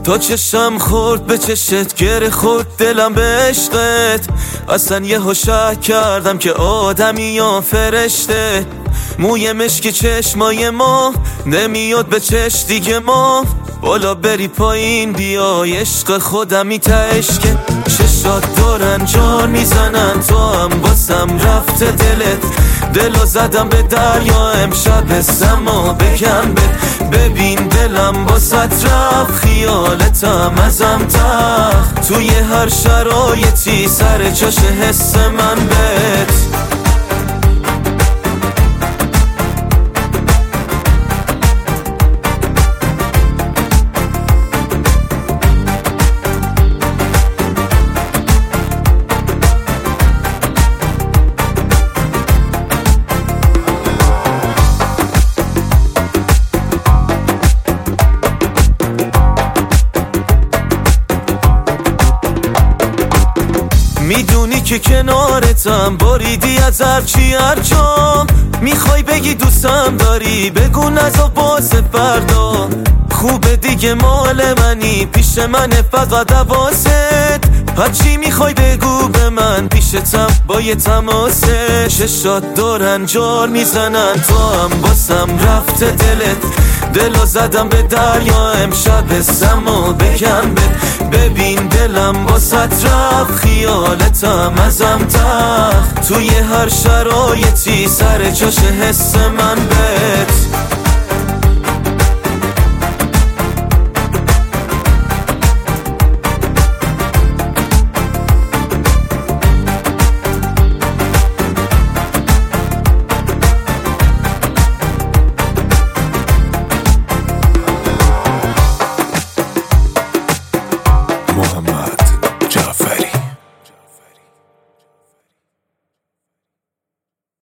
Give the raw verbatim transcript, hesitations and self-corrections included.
تا چشم خورد به چشت، گره خورد دلم به عشقت. اصلا یه شک کردم که آدمی یا فرشته. موی مشکی چشمای ما نمیاد به چش دیگه، ما بالا بری پایین بیای عشق خودمی تشکه. چشات دارن جان میزنن، تو هم باسم رفته دلت. دلو زدم به دریا امشب سما بگم به. ببین دلم باست رفت، خیالتم ازم تخت. توی هر شرایطی سر جاش حس من بهت. میدونی که کنارتم، باریدی از هرچی هرجام. میخوای بگی دوستم داری، بگو نزا باز فردا. خوبه دیگه مال منی، پیش منه فقط حواست. هرچی میخوای بگو به من، پیشتم با یه تماسه. چشات دارن جار میزنن، تو هم باسم رفته دلت. دلو زدم به دریا امشب سما بگم به. ببین دلم باست رفت، خیالتم ازم تخت. توی هر شرایطی سر جاش حس من بهت.